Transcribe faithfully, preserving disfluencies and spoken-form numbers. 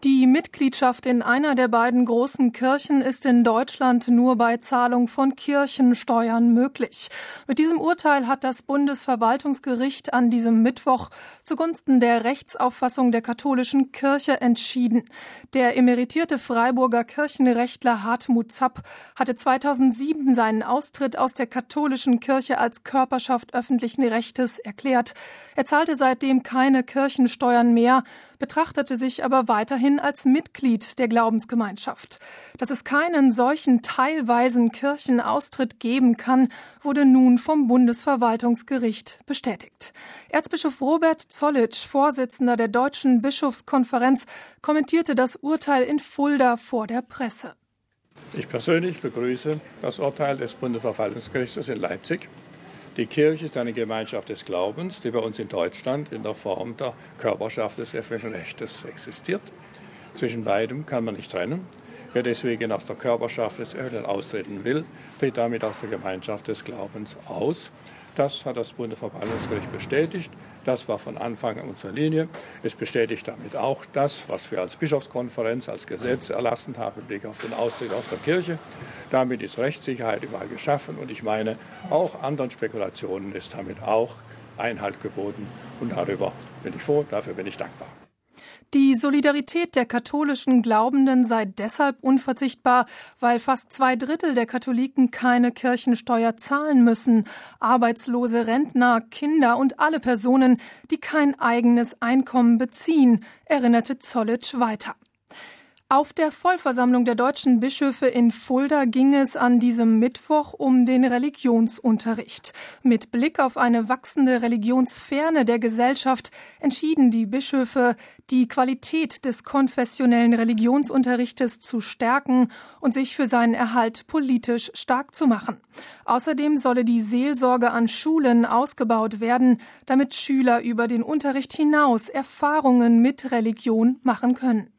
Die Mitgliedschaft in einer der beiden großen Kirchen ist in Deutschland nur bei Zahlung von Kirchensteuern möglich. Mit diesem Urteil hat das Bundesverwaltungsgericht an diesem Mittwoch zugunsten der Rechtsauffassung der katholischen Kirche entschieden. Der emeritierte Freiburger Kirchenrechtler Hartmut Zapp hatte zweitausendsieben seinen Austritt aus der katholischen Kirche als Körperschaft öffentlichen Rechtes erklärt. Er zahlte seitdem keine Kirchensteuern mehr, betrachtete sich aber weiterhin als Mitglied der Glaubensgemeinschaft. Dass es keinen solchen teilweisen Kirchenaustritt geben kann, wurde nun vom Bundesverwaltungsgericht bestätigt. Erzbischof Robert Zollitsch, Vorsitzender der Deutschen Bischofskonferenz, kommentierte das Urteil in Fulda vor der Presse. Ich persönlich begrüße das Urteil des Bundesverwaltungsgerichts in Leipzig. Die Kirche ist eine Gemeinschaft des Glaubens, die bei uns in Deutschland in der Form der Körperschaft des öffentlichen Rechtes existiert. Zwischen beidem kann man nicht trennen. Wer deswegen aus der Körperschaft des Öffentlichen austreten will, tritt damit aus der Gemeinschaft des Glaubens aus. Das hat das Bundesverwaltungsgericht bestätigt. Das war von Anfang an unsere Linie. Es bestätigt damit auch das, was wir als Bischofskonferenz, als Gesetz erlassen haben im Blick auf den Austritt aus der Kirche. Damit ist Rechtssicherheit überall geschaffen. Und ich meine, auch anderen Spekulationen ist damit auch Einhalt geboten. Und darüber bin ich froh, dafür bin ich dankbar. Die Solidarität der katholischen Glaubenden sei deshalb unverzichtbar, weil fast zwei Drittel der Katholiken keine Kirchensteuer zahlen müssen. Arbeitslose, Rentner, Kinder und alle Personen, die kein eigenes Einkommen beziehen, erinnerte Zollitsch weiter. Auf der Vollversammlung der deutschen Bischöfe in Fulda ging es an diesem Mittwoch um den Religionsunterricht. Mit Blick auf eine wachsende Religionsferne der Gesellschaft entschieden die Bischöfe, die Qualität des konfessionellen Religionsunterrichtes zu stärken und sich für seinen Erhalt politisch stark zu machen. Außerdem solle die Seelsorge an Schulen ausgebaut werden, damit Schüler über den Unterricht hinaus Erfahrungen mit Religion machen können.